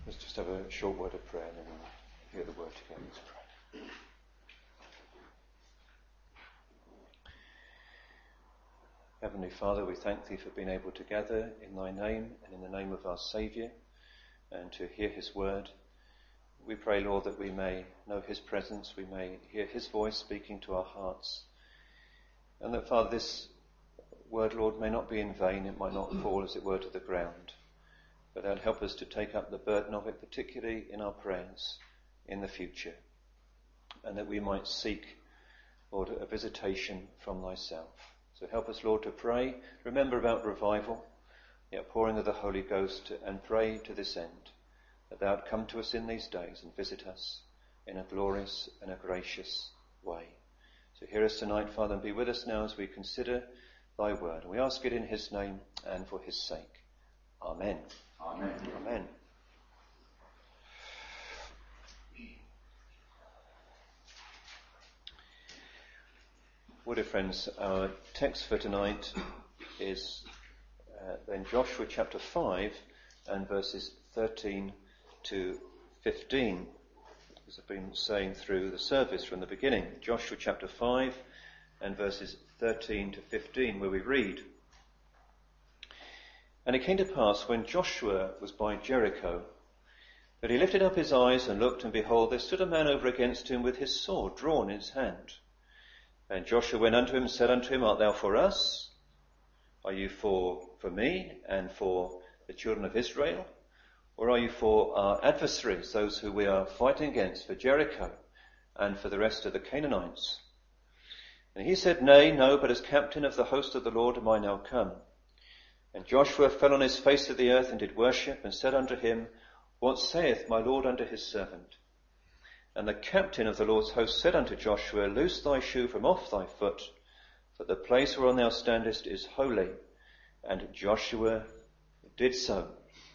Let's just have a short word of prayer and then we'll hear the word together. Let's pray. Heavenly Father, we thank Thee for being able to gather in Thy name and in the name of our Saviour and to hear His word. We pray, Lord, that we may know His presence, we may hear His voice speaking to our hearts, and that, Father, this word, Lord, may not be in vain, it might not fall, as it were, to the ground, but that help us to take up the burden of it, particularly in our prayers in the future, and that we might seek, Lord, a visitation from Thyself. So help us, Lord, to pray. Remember about revival, the outpouring of the Holy Ghost, and pray to this end, that Thou come to us in these days and visit us in a glorious and a gracious way. So hear us tonight, Father, and be with us now as we consider Thy word. And we ask it in His name and for His sake. Amen. Amen. Amen. Well, dear friends, our text for tonight is in Joshua chapter 5 and verses 13 to 15, as I've been saying through the service from the beginning. Joshua chapter 5 and verses 13 to 15, where we read, "And it came to pass, when Joshua was by Jericho, that he lifted up his eyes and looked, and behold, there stood a man over against him with his sword drawn in his hand. And Joshua went unto him and said unto him, Art thou for us? Are you for me and for the children of Israel? Or are you for our adversaries, those who we are fighting against, for Jericho and for the rest of the Canaanites? And he said, Nay, no, but as captain of the host of the Lord am I now come. And Joshua fell on his face to the earth and did worship, and said unto him, What saith my Lord unto his servant? And the captain of the Lord's host said unto Joshua, Loose thy shoe from off thy foot, for the place whereon thou standest is holy. And Joshua did so."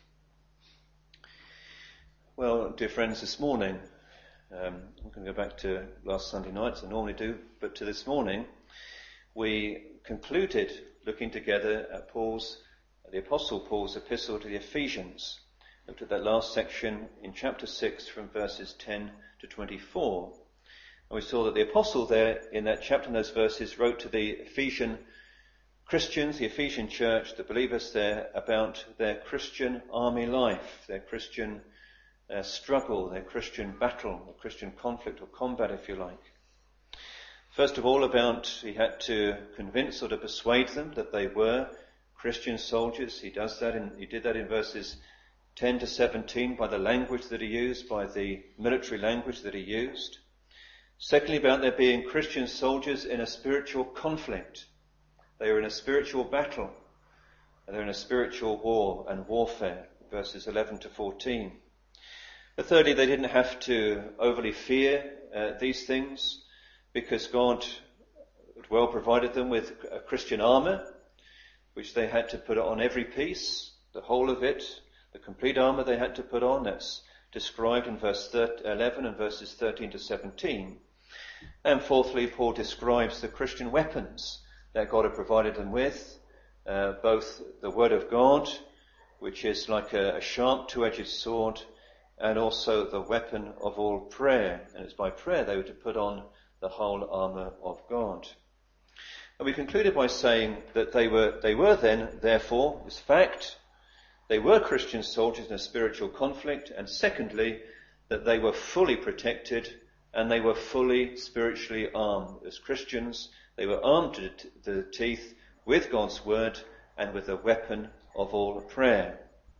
Well, dear friends, this morning, I'm going to go back to last Sunday night, as I normally do, but to this morning, we concluded looking together at the Apostle Paul's epistle to the Ephesians. Looked at that last section in chapter 6 from verses 10 to 24. And we saw that the apostle there in that chapter and those verses wrote to the Ephesian Christians, the Ephesian church, the believers there, about their Christian army life, their Christian struggle, their Christian battle, their Christian conflict or combat, if you like. First of all, he had to convince or to persuade them that they were Christian soldiers. He did that in verses 10 to 17 by the language that he used, by the military language that he used. Secondly, about there being Christian soldiers in a spiritual conflict. They are in a spiritual battle. And they're in a spiritual war and warfare, verses 11 to 14. But thirdly, they didn't have to overly fear these things, because God had well provided them with a Christian armour, which they had to put on every piece, the whole of it. The complete armour they had to put on, that's described in verse 11 and verses 13 to 17. And fourthly, Paul describes the Christian weapons that God had provided them with, both the Word of God, which is like a sharp two-edged sword, and also the weapon of all prayer. And it's by prayer they were to put on the whole armour of God. And we concluded by saying that they were then, therefore, this fact, they were Christian soldiers in a spiritual conflict, and secondly, that they were fully protected and they were fully spiritually armed. As Christians, they were armed to the teeth with God's word and with the weapon of all prayer.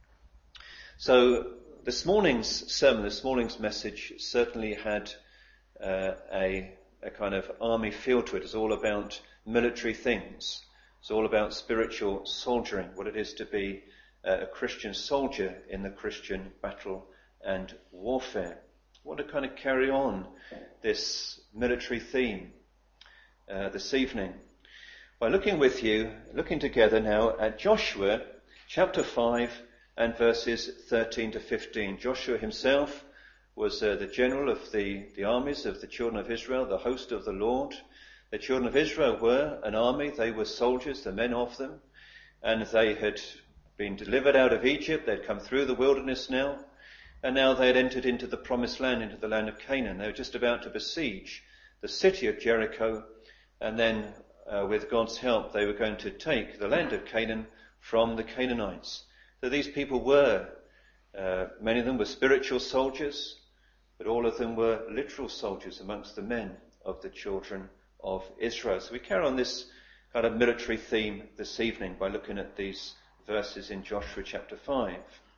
So this morning's sermon, this morning's message certainly had a kind of army feel to it. It's all about military things. It's all about spiritual soldiering, what it is to be a Christian soldier in the Christian battle and warfare. I want to kind of carry on this military theme this evening by looking together now at Joshua chapter 5 and verses 13 to 15. Joshua himself was the general of the armies of the children of Israel, the host of the Lord. The children of Israel were an army. They were soldiers, the men of them, and they had been delivered out of Egypt. They'd come through the wilderness now, and now they had entered into the promised land, into the land of Canaan. They were just about to besiege the city of Jericho, and then with God's help they were going to take the land of Canaan from the Canaanites. So these people were, many of them were spiritual soldiers, but all of them were literal soldiers amongst the men of the children of Israel. So we carry on this kind of military theme this evening by looking at these verses in Joshua chapter 5.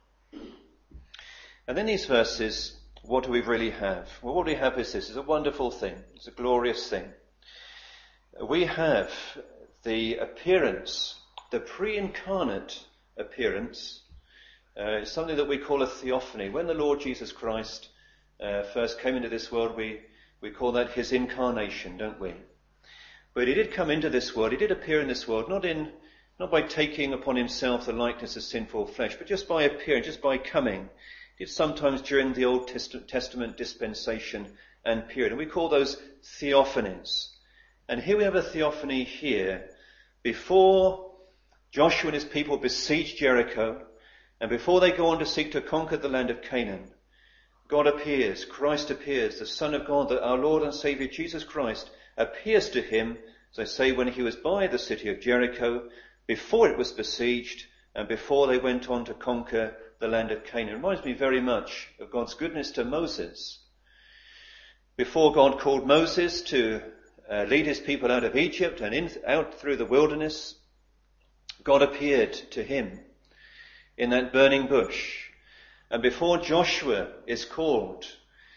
And in these verses, what do we really have? Well, what we have is this. It's a wonderful thing. It's a glorious thing. We have the appearance, the pre-incarnate appearance, something that we call a theophany. When the Lord Jesus Christ first came into this world, we call that his incarnation, don't we? But he did come into this world, he did appear in this world, not by taking upon himself the likeness of sinful flesh, but just by appearing, just by coming. He did sometimes during the Old Testament dispensation and period. And we call those theophanies. And here we have a theophany here before Joshua and his people besiege Jericho, and before they go on to seek to conquer the land of Canaan. God appears, Christ appears, the Son of God, our Lord and Saviour Jesus Christ appears to him, as I say, when he was by the city of Jericho, before it was besieged, and before they went on to conquer the land of Canaan. It reminds me very much of God's goodness to Moses. Before God called Moses to lead his people out of Egypt and out through the wilderness, God appeared to him in that burning bush. And before Joshua is called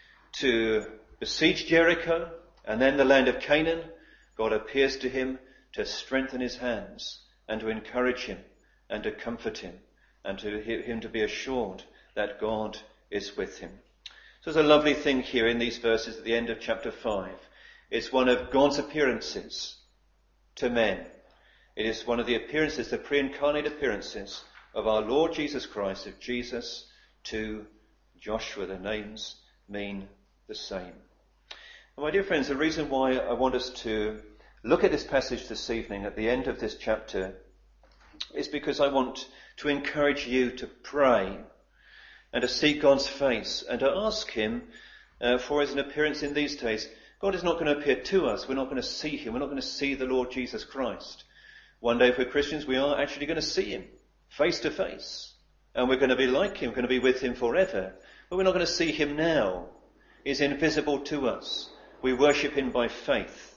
to besiege Jericho and then the land of Canaan, God appears to him to strengthen his hands and to encourage him and to comfort him and to him to be assured that God is with him. So there's a lovely thing here in these verses at the end of chapter 5. It's one of God's appearances to men. It is one of the appearances, the pre-incarnate appearances of our Lord Jesus Christ, of Jesus to Joshua. The names mean the same. And my dear friends, the reason why I want us to look at this passage this evening at the end of this chapter is because I want to encourage you to pray and to seek God's face and to ask him for his appearance in these days. God is not going to appear to us. We're not going to see him. We're not going to see the Lord Jesus Christ. One day, if we're Christians, we are actually going to see him face to face. And we're going to be like him, we're going to be with him forever. But we're not going to see him now. He's invisible to us. We worship him by faith.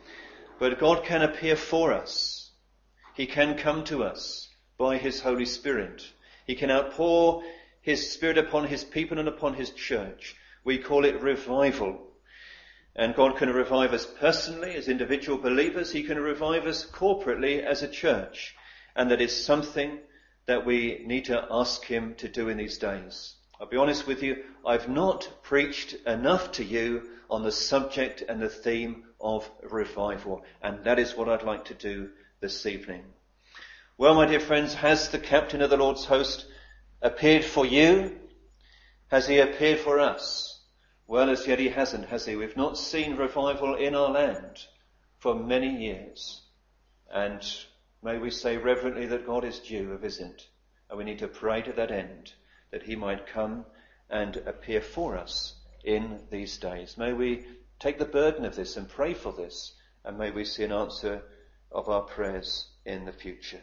But God can appear for us. He can come to us by his Holy Spirit. He can outpour his Spirit upon his people and upon his church. We call it revival. And God can revive us personally as individual believers. He can revive us corporately as a church. And that is something that we need to ask him to do in these days. I'll be honest with you, I've not preached enough to you on the subject and the theme of revival. And that is what I'd like to do this evening. Well, my dear friends, has the captain of the Lord's host appeared for you? Has he appeared for us? Well, as yet he hasn't, has he? We've not seen revival in our land for many years. And may we say reverently that God is due a visit. And we need to pray to that end, that he might come and appear for us in these days. May we take the burden of this and pray for this. And may we see an answer of our prayers in the future.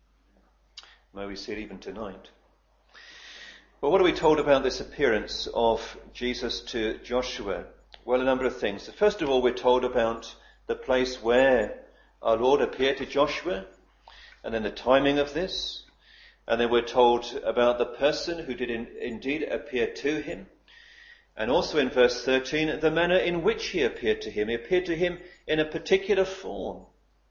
May we see it even tonight. Well, what are we told about this appearance of Jesus to Joshua? Well, a number of things. First of all, we're told about the place where our Lord appeared to Joshua, and then the timing of this. And then we're told about the person who did indeed appear to him. And also in verse 13, the manner in which he appeared to him. He appeared to him in a particular form,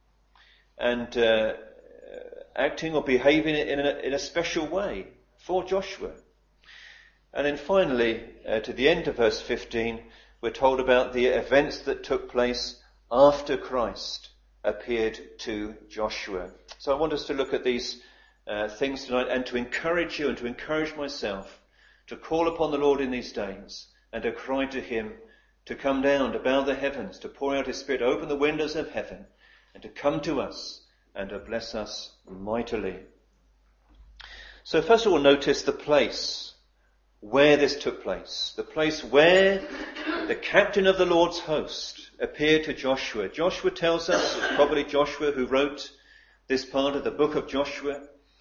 and acting or behaving in a special way for Joshua. And then finally, to the end of verse 15, we're told about the events that took place after Christ appeared to Joshua. So I want us to look at these things tonight and to encourage you and to encourage myself to call upon the Lord in these days and to cry to him to come down, to bow the heavens, to pour out his Spirit, open the windows of heaven, and to come to us and to bless us mightily. So first of all, notice the place where this took place. The place where the captain of the Lord's host appeared to Joshua. Joshua tells us, it's probably Joshua who wrote this part of the book of Joshua.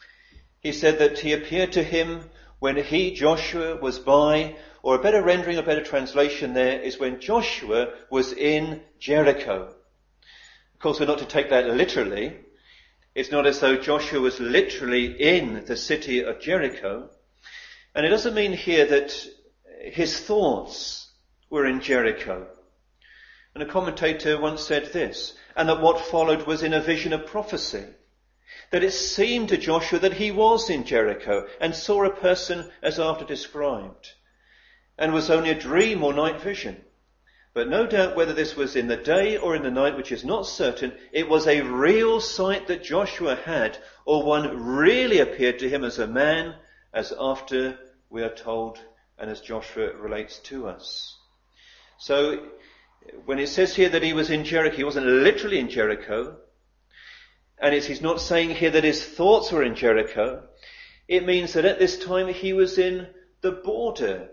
He said that he appeared to him when he, Joshua, was by, or a better rendering, a better translation there is when Joshua was in Jericho. Of course, we're not to take that literally. It's not as though Joshua was literally in the city of Jericho. And it doesn't mean here that his thoughts were in Jericho. And a commentator once said this, and that what followed was in a vision of prophecy. That it seemed to Joshua that he was in Jericho and saw a person as after described, and was only a dream or night vision. But no doubt whether this was in the day or in the night, which is not certain, it was a real sight that Joshua had, or one really appeared to him as a man, as after we are told and as Joshua relates to us. So when it says here that he was in Jericho, he wasn't literally in Jericho, and he's not saying here that his thoughts were in Jericho. It means that at this time he was in the border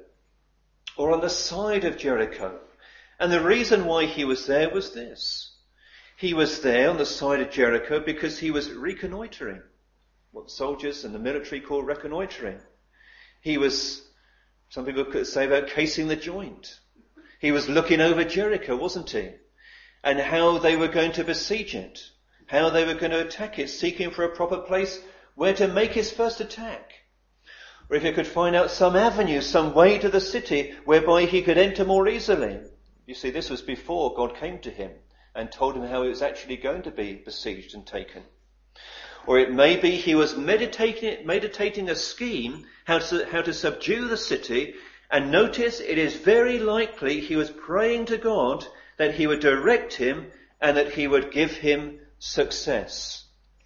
or on the side of Jericho. And the reason why he was there was this. He was there on the side of Jericho because he was reconnoitering, what soldiers and the military call reconnoitering. He was, some people could say about casing the joint. He was looking over Jericho, wasn't he? And how they were going to besiege it. How they were going to attack it, seeking for a proper place where to make his first attack. Or if he could find out some avenue, some way to the city whereby he could enter more easily. You see, this was before God came to him and told him how it was actually going to be besieged and taken. Or it may be he was meditating a scheme how to subdue the city, and notice it is very likely he was praying to God that he would direct him and that he would give him success.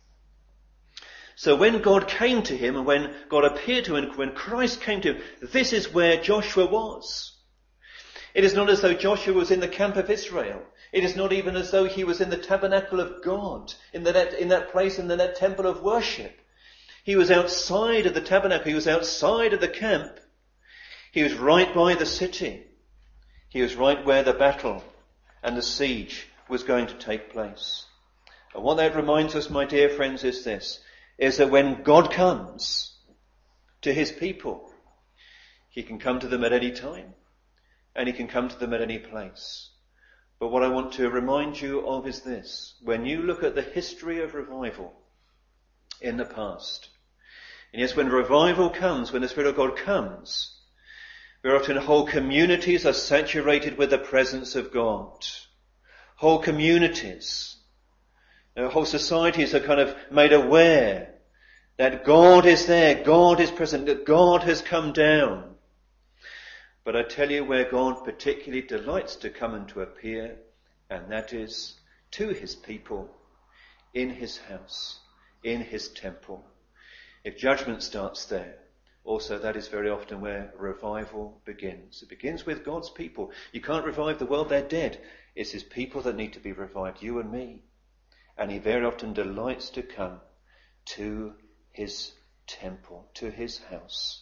So when God came to him and when God appeared to him, when Christ came to him, this is where Joshua was. It is not as though Joshua was in the camp of Israel. It is not even as though he was in the tabernacle of God, in that place, in that temple of worship. He was outside of the tabernacle. He was outside of the camp. He was right by the city. He was right where the battle and the siege was going to take place. And what that reminds us, my dear friends, is this, is that when God comes to his people, he can come to them at any time, and he can come to them at any place. But what I want to remind you of is this. When you look at the history of revival in the past, and yes, when revival comes, when the Spirit of God comes, very often whole communities are saturated with the presence of God. Whole communities, whole societies are kind of made aware that God is there, God is present, that God has come down. But I tell you where God particularly delights to come and to appear, and that is to his people, in his house, in his temple. If judgment starts there, also that is very often where revival begins. It begins with God's people. You can't revive the world, they're dead. It's his people that need to be revived, you and me. And he very often delights to come to his temple, to his house.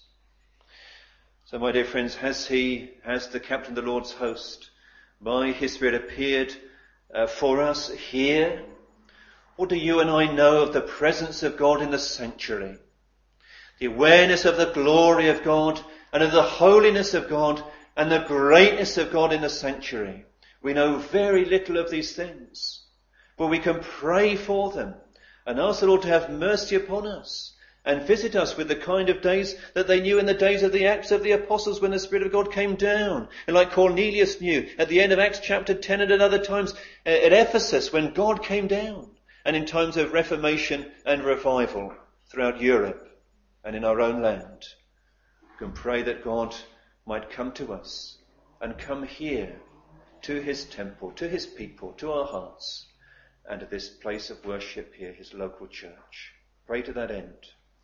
So my dear friends, has the captain of the Lord's host, by his Spirit, appeared for us here? Or do you and I know of the presence of God in the sanctuary? The awareness of the glory of God and of the holiness of God and the greatness of God in the sanctuary. We know very little of these things, but we can pray for them and ask the Lord to have mercy upon us and visit us with the kind of days that they knew in the days of the Acts of the Apostles when the Spirit of God came down. And like Cornelius knew at the end of Acts chapter 10 and at other times at Ephesus when God came down. And in times of Reformation and revival throughout Europe and in our own land. We can pray that God might come to us and come here to his temple, to his people, to our hearts and to this place of worship here, his local church. Pray to that end.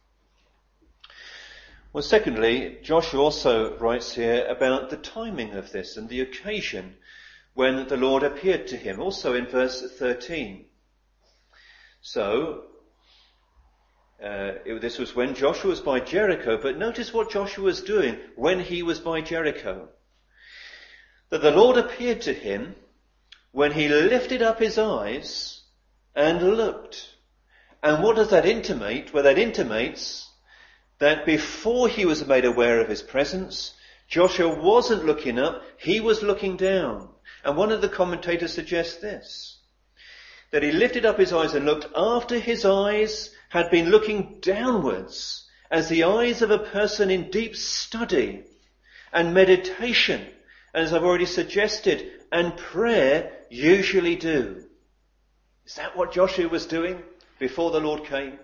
Well, secondly, Joshua also writes here about the timing of this and the occasion when the Lord appeared to him, also in verse 13. So, This was when Joshua was by Jericho, but notice what Joshua was doing when he was by Jericho. That the Lord appeared to him when he lifted up his eyes and looked. And what does that intimate? Well, that intimates that before he was made aware of his presence, Joshua wasn't looking up, he was looking down. And one of the commentators suggests this, that he lifted up his eyes and looked after his eyes had been looking downwards, as the eyes of a person in deep study and meditation, and as I've already suggested, and prayer usually do. Is that what Joshua was doing before the Lord came?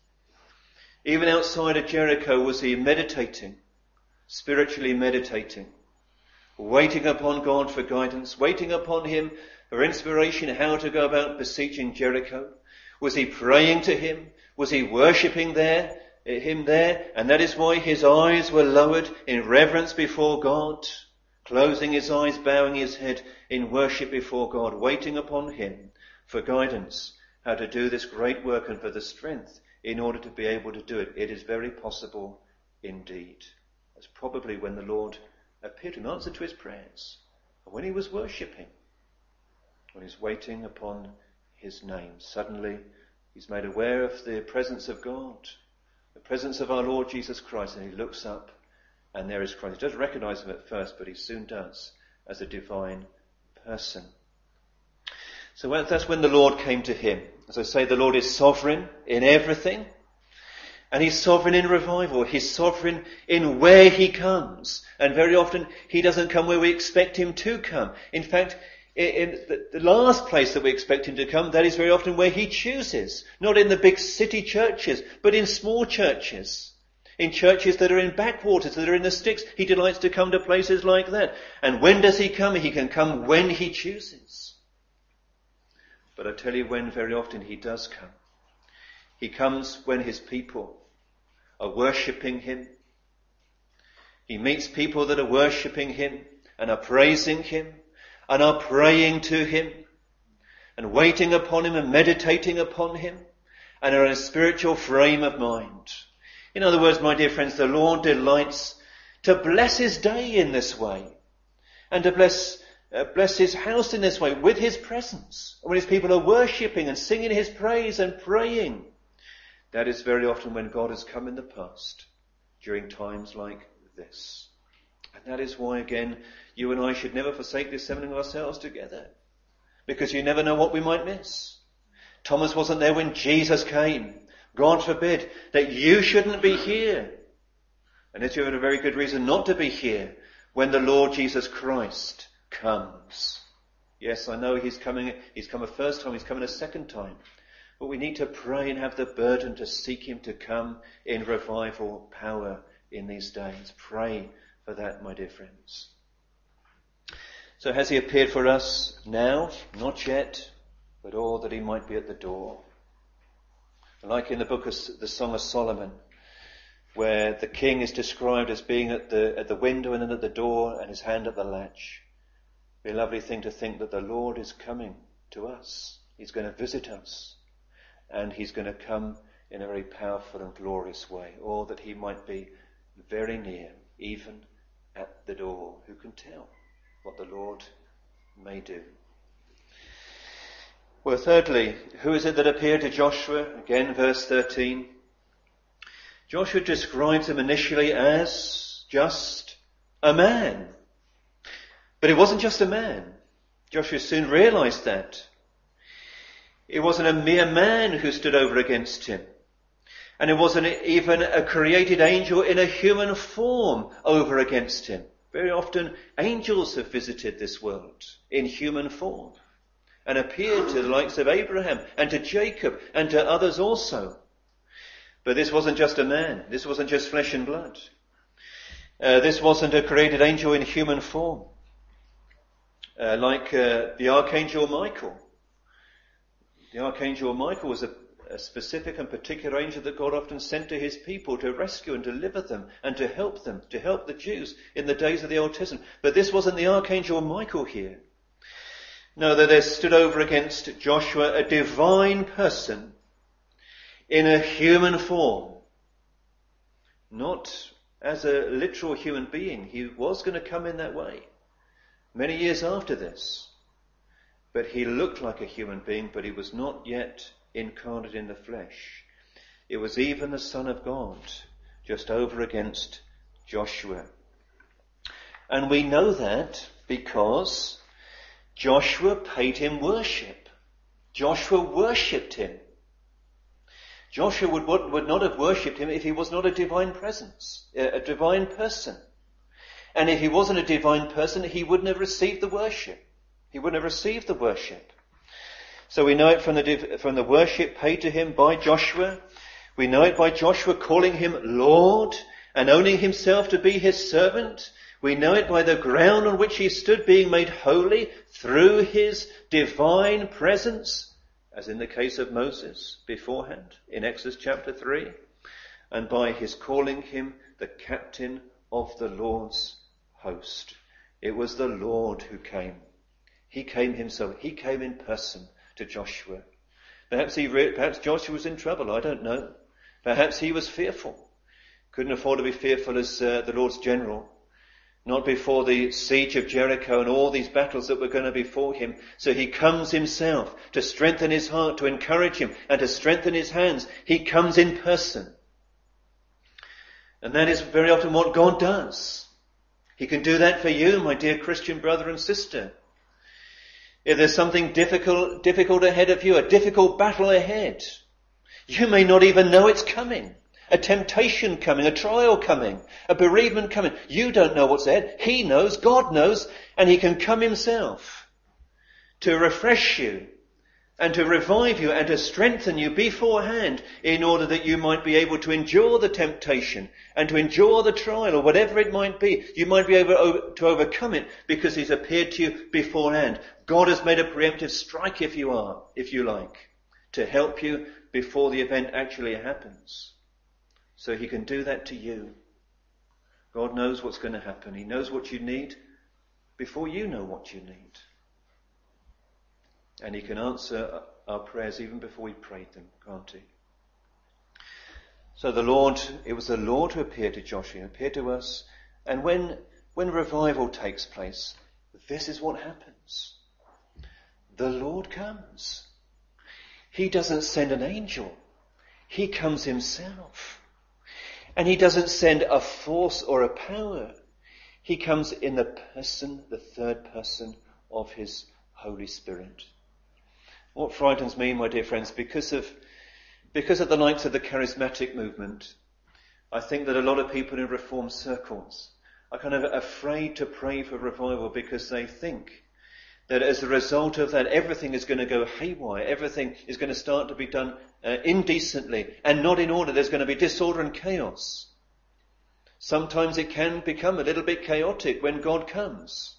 Even outside of Jericho, was he meditating, spiritually meditating, waiting upon God for guidance, waiting upon him for inspiration how to go about besieging Jericho? Was he praying to him? Was he worshipping him there? And that is why his eyes were lowered in reverence before God, closing his eyes, bowing his head in worship before God, waiting upon him for guidance, how to do this great work and for the strength in order to be able to do it. It is very possible indeed. That's probably when the Lord appeared in answer to his prayers, and when he was worshipping, when he's waiting upon his name. Suddenly he's made aware of the presence of God, the presence of our Lord Jesus Christ, and he looks up and there is Christ. He doesn't recognize him at first, but he soon does as a divine person. So that's when the Lord came to him. As I say, the Lord is sovereign in everything, and he's sovereign in revival. He's sovereign in where he comes, and very often he doesn't come where we expect him to come. In fact, in the last place that we expect him to come, that is very often where he chooses. Not in the big city churches, but in small churches. In churches that are in backwaters, that are in the sticks. He delights to come to places like that. And when does he come? He can come when he chooses. But I tell you when very often he does come. He comes when his people are worshipping him. He meets people that are worshipping him and are praising him and are praying to him and waiting upon him and meditating upon him and are in a spiritual frame of mind. In other words, my dear friends, the Lord delights to bless his day in this way and to bless his house in this way with his presence. When his people are worshipping and singing his praise and praying, that is very often when God has come in the past during times like this. And that is why, again, you and I should never forsake the assembling of ourselves together, because you never know what we might miss. Thomas wasn't there when Jesus came. God forbid that you shouldn't be here. And that you have a very good reason not to be here when the Lord Jesus Christ comes. Yes, I know he's coming. He's come a first time. He's coming a second time. But we need to pray and have the burden to seek him to come in revival power in these days. Pray for that, my dear friends. So has he appeared for us now? Not yet, but all that he might be at the door. Like in the book of the Song of Solomon, where the king is described as being at the window and then at the door and his hand at the latch. It'd be a lovely thing to think that the Lord is coming to us. He's going to visit us. And he's going to come in a very powerful and glorious way. Or that he might be very near, even at the door. Who can tell what the Lord may do? Well, thirdly, who is it that appeared to Joshua? Again, verse 13. Joshua describes him initially as just a man. But it wasn't just a man. Joshua soon realized that. It wasn't a mere man who stood over against him. And it wasn't even a created angel in a human form over against him. Very often angels have visited this world in human form and appeared to the likes of Abraham and to Jacob and to others also. But this wasn't just a man. This wasn't just flesh and blood. This wasn't a created angel in human form. Like the Archangel Michael. The Archangel Michael was a specific and particular angel that God often sent to his people to rescue and deliver them, to help the Jews in the days of the Old Testament. But this wasn't the Archangel Michael here. No, that there stood over against Joshua a divine person in a human form. Not as a literal human being. He was going to come in that way many years after this. But he looked like a human being, but he was not yet incarnate in the flesh. It was even the Son of God, just over against Joshua. And we know that because Joshua paid him worship. Joshua worshipped him. Joshua would not have worshipped him if he was not a divine presence, a divine person. And if he wasn't a divine person, he wouldn't have received the worship. He wouldn't have received the worship. So we know it from the worship paid to him by Joshua. We know it by Joshua calling him Lord and owning himself to be his servant. We know it by the ground on which he stood being made holy through his divine presence, as in the case of Moses beforehand in Exodus chapter 3, and by his calling him the captain of the Lord's host. It was the Lord who came. He came himself. He came in person to Joshua. Perhaps Joshua was in trouble. I don't know. Perhaps he was fearful. Couldn't afford to be fearful as the Lord's general. Not before the siege of Jericho and all these battles that were going to be before him. So he comes himself to strengthen his heart, to encourage him, and to strengthen his hands. He comes in person. And that is very often what God does. He can do that for you, my dear Christian brother and sister. If there's something difficult ahead of you, a difficult battle ahead, you may not even know it's coming. A temptation coming, a trial coming, a bereavement coming. You don't know what's ahead. He knows, God knows, and he can come himself to refresh you and to revive you and to strengthen you beforehand in order that you might be able to endure the temptation and to endure the trial or whatever it might be. You might be able to overcome it because he's appeared to you beforehand. God has made a preemptive strike, if you like, to help you before the event actually happens. So he can do that to you. God knows what's going to happen. He knows what you need before you know what you need. And he can answer our prayers even before we prayed them, can't he? So it was the Lord who appeared to Joshua, appeared to us. And when revival takes place, this is what happens. The Lord comes. He doesn't send an angel. He comes himself. And he doesn't send a force or a power. He comes in the third person of his Holy Spirit. What frightens me, my dear friends, because of the likes of the charismatic movement, I think that a lot of people in Reformed circles are kind of afraid to pray for revival because they think that as a result of that, everything is going to go haywire. Everything is going to start to be done indecently and not in order. There's going to be disorder and chaos. Sometimes it can become a little bit chaotic when God comes.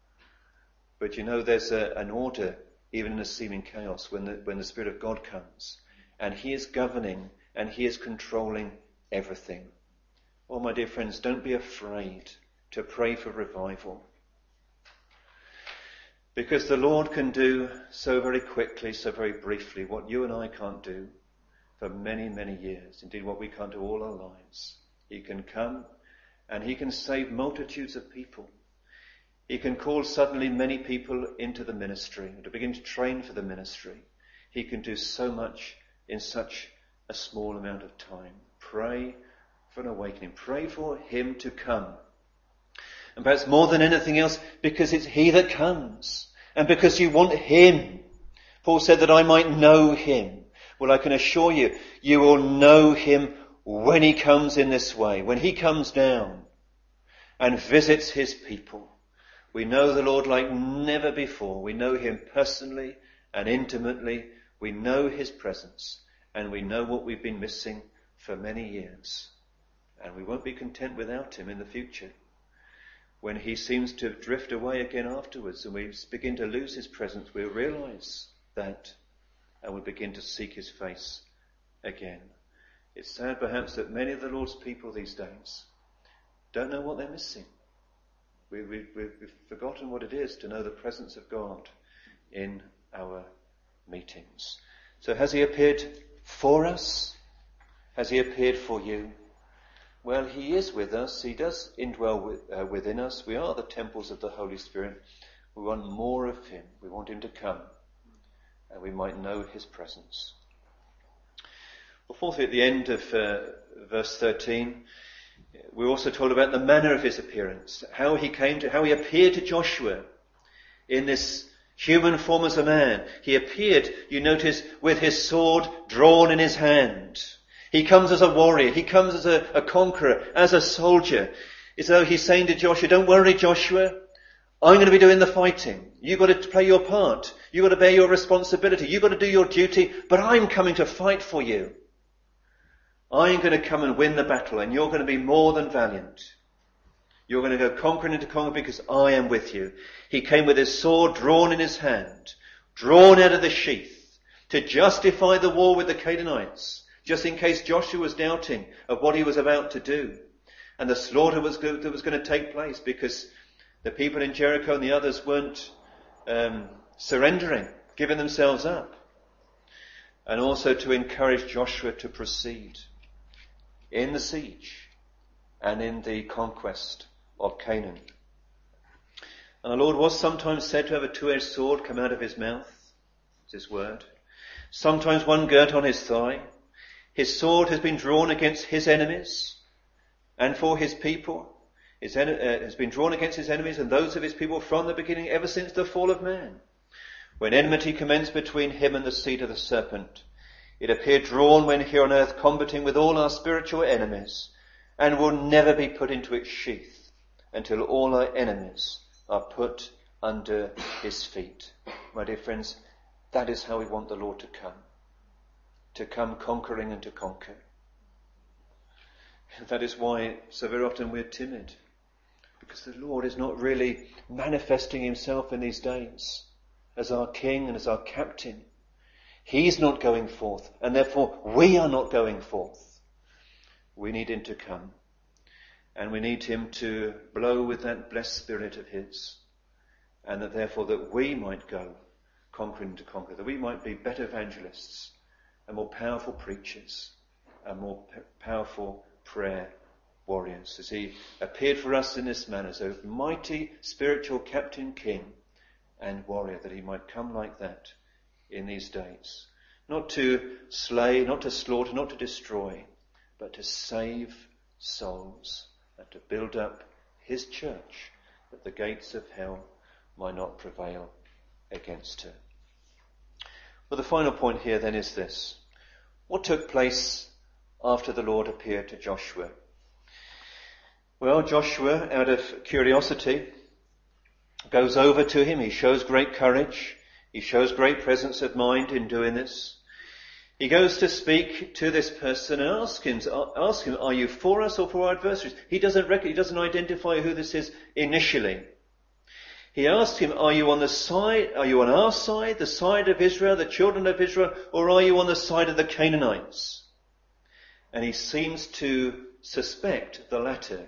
But there's an order even in a seeming chaos when the Spirit of God comes. And he is governing and he is controlling everything. Oh, my dear friends, don't be afraid to pray for revival. Because the Lord can do so very quickly, so very briefly, what you and I can't do for many, many years. Indeed, what we can't do all our lives. He can come and he can save multitudes of people. He can call suddenly many people into the ministry and to begin to train for the ministry. He can do so much in such a small amount of time. Pray for an awakening. Pray for him to come. And perhaps more than anything else, because it's he that comes. And because you want him. Paul said that I might know him. Well, I can assure you, you will know him when he comes in this way. When he comes down and visits his people. We know the Lord like never before. We know him personally and intimately. We know his presence. And we know what we've been missing for many years. And we won't be content without him in the future. When he seems to drift away again afterwards and we begin to lose his presence, we'll realize that and we'll begin to seek his face again. It's sad perhaps that many of the Lord's people these days don't know what they're missing. We've forgotten what it is to know the presence of God in our meetings. So has he appeared for us? Has he appeared for you? Well, he is with us. He does indwell within us. We are the temples of the Holy Spirit. We want more of him. We want him to come, and we might know his presence. Well, fourthly, at the end of verse 13, we're also told about the manner of his appearance, how he appeared to Joshua in this human form as a man. He appeared, you notice, with his sword drawn in his hand. He comes as a warrior. He comes as a conqueror, as a soldier. It's as though he's saying to Joshua, don't worry, Joshua. I'm going to be doing the fighting. You've got to play your part. You've got to bear your responsibility. You've got to do your duty. But I'm coming to fight for you. I'm going to come and win the battle, and you're going to be more than valiant. You're going to go conquering into conquer because I am with you. He came with his sword drawn in his hand, drawn out of the sheath, to justify the war with the Canaanites, just in case Joshua was doubting of what he was about to do. And the slaughter that was going to take place because the people in Jericho and the others weren't surrendering, giving themselves up. And also to encourage Joshua to proceed in the siege and in the conquest of Canaan. And the Lord was sometimes said to have a two-edged sword come out of his mouth. It's his word. Sometimes one girt on his thigh. His sword has been drawn against his enemies and for his people. Has been drawn against his enemies and those of his people from the beginning, ever since the fall of man. When enmity commenced between him and the seed of the serpent, it appeared drawn when here on earth, combating with all our spiritual enemies, and will never be put into its sheath until all our enemies are put under his feet. My dear friends, that is how we want the Lord to come conquering and to conquer. That is why so very often we're timid, because the Lord is not really manifesting himself in these days as our King and as our captain. He's not going forth, and therefore we are not going forth. We need him to come, and we need him to blow with that blessed spirit of his, and that therefore that we might go conquering to conquer, that we might be better evangelists and more powerful preachers and more powerful prayer warriors, as he appeared for us in this manner, as a mighty spiritual captain, king and warrior, that he might come like that in these days. Not to slay, not to slaughter, not to destroy, but to save souls and to build up his church, that the gates of hell might not prevail against her. Well, the final point here then is this. What took place after the Lord appeared to Joshua? Well, Joshua, out of curiosity, goes over to him. He shows great courage. He shows great presence of mind in doing this. He goes to speak to this person and ask him, are you for us or for our adversaries? He doesn't identify who this is initially. He asked him, are you on our side, the side of Israel, the children of Israel, or are you on the side of the Canaanites? And he seems to suspect the latter.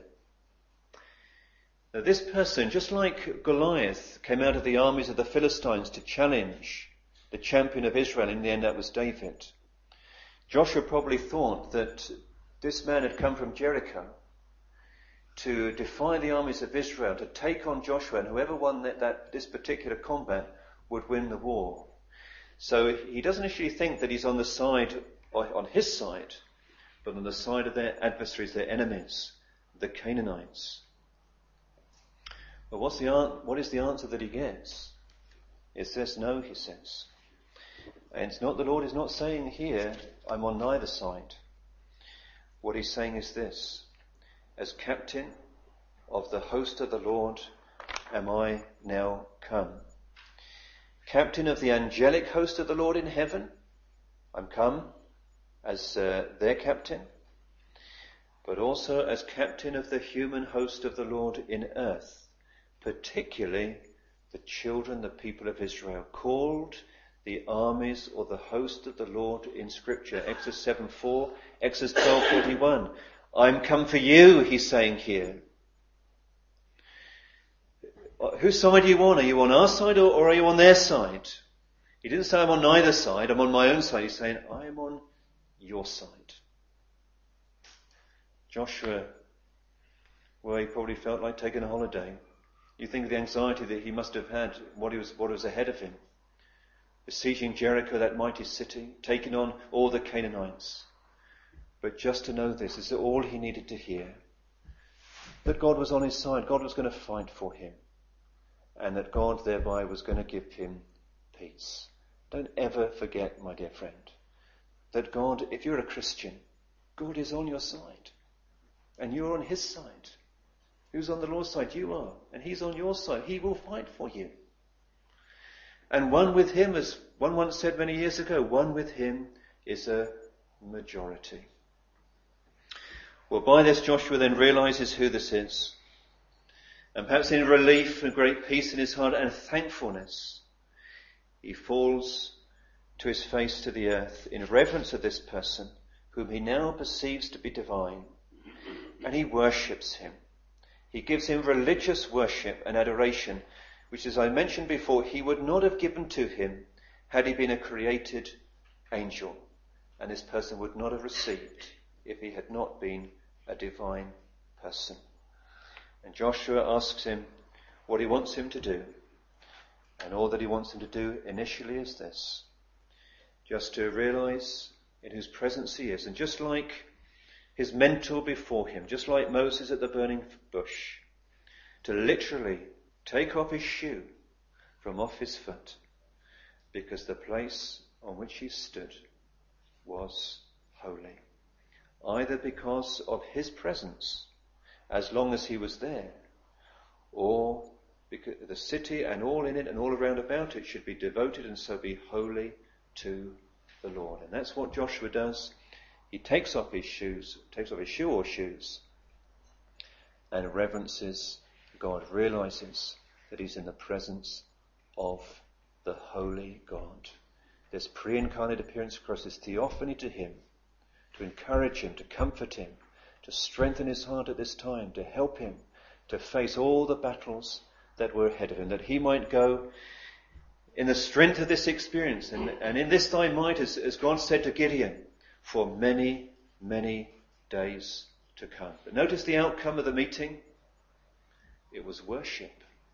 Now, this person, just like Goliath, came out of the armies of the Philistines to challenge the champion of Israel. In the end, that was David. Joshua probably thought that this man had come from Jericho to defy the armies of Israel, to take on Joshua, and whoever won this particular combat would win the war. So he doesn't actually think that he's on his side, but on the side of their adversaries, their enemies, the Canaanites. But what is the answer that he gets? It says no, he says. And the Lord is not saying here, I'm on neither side. What he's saying is this: as captain of the host of the Lord am I now come. Captain of the angelic host of the Lord in heaven, I'm come as their captain, but also as captain of the human host of the Lord in earth, particularly the children, the people of Israel, called the armies or the host of the Lord in Scripture. Exodus 7:4, Exodus 12:41. I'm come for you, he's saying here. Whose side are you on? Are you on our side or are you on their side? He didn't say I'm on neither side, I'm on my own side. He's saying I am on your side. Joshua, well, he probably felt like taking a holiday. You think of the anxiety that he must have had, what was ahead of him. Besieging Jericho, that mighty city, taking on all the Canaanites. But just to know this is all he needed to hear. That God was on his side, God was going to fight for him. And that God thereby was going to give him peace. Don't ever forget, my dear friend, that God, if you're a Christian, God is on your side. And you're on his side. Who's on the Lord's side? You are. And he's on your side. He will fight for you. And one with him, as one once said many years ago, one with him is a majority. Well, by this Joshua then realizes who this is. And perhaps in relief and great peace in his heart and thankfulness, he falls to his face to the earth in reverence of this person whom he now perceives to be divine. And he worships him. He gives him religious worship and adoration, which, as I mentioned before, he would not have given to him had he been a created angel. And this person would not have received if he had not been a divine person. And Joshua asks him what he wants him to do. And all that he wants him to do initially is this. Just to realize in whose presence he is. And just like his mentor before him, just like Moses at the burning bush, to literally take off his shoe from off his foot, because the place on which he stood was holy. Either because of his presence, as long as he was there, or because the city and all in it and all around about it should be devoted and so be holy to the Lord. And that's what Joshua does. He takes off his shoe or shoes, and reverences God, realizes that he's in the presence of the holy God. This pre-incarnate appearance of Christ, this theophany to him, to encourage him, to comfort him, to strengthen his heart at this time, to help him to face all the battles that were ahead of him, that he might go in the strength of this experience, and in this thy might, as God said to Gideon, for many, many days to come. But notice the outcome of the meeting. It was worship.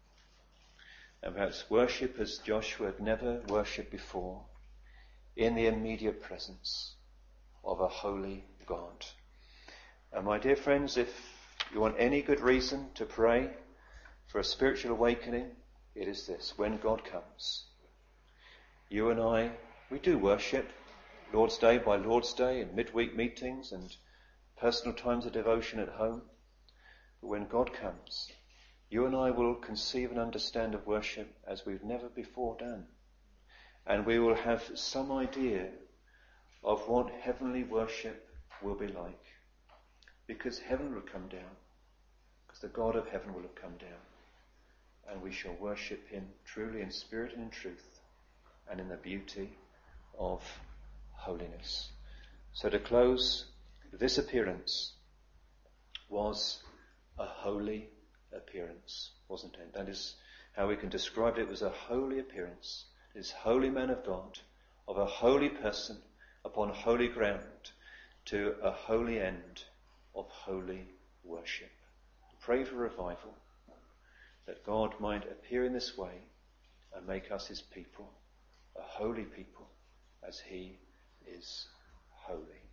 And perhaps worship as Joshua had never worshipped before, in the immediate presence of a holy God. And my dear friends, if you want any good reason to pray for a spiritual awakening, it is this: when God comes, you and I, we do worship Lord's Day by Lord's Day and midweek meetings and personal times of devotion at home. But when God comes, you and I will conceive and understand of worship as we've never before done. And we will have some idea of what heavenly worship will be like. Because heaven will come down. Because the God of heaven will have come down. And we shall worship him truly in spirit and in truth, and in the beauty of holiness. So to close, this appearance was a holy appearance, wasn't it? That is how we can describe it. It was a holy appearance. This holy man of God, of a holy person, upon holy ground, to a holy end of holy worship. Pray for revival, that God might appear in this way and make us his people, a holy people, as he is holy.